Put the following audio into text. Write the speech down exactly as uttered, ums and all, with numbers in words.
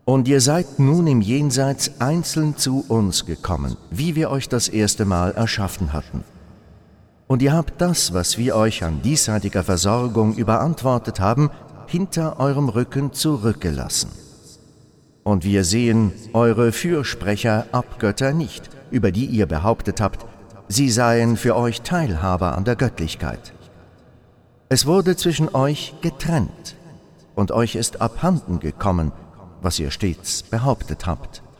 Und ihr seid nun im Jenseits einzeln zu uns gekommen, wie wir euch das erste Mal erschaffen hatten. Und ihr habt das, was wir euch an diesseitiger Versorgung überantwortet haben, hinter eurem Rücken zurückgelassen. Und wir sehen eure Fürsprecher Abgötter nicht, über die ihr behauptet habt, sie seien für euch Teilhaber an der Göttlichkeit. Es wurde zwischen euch getrennt, und euch ist abhanden gekommen, was ihr stets behauptet habt.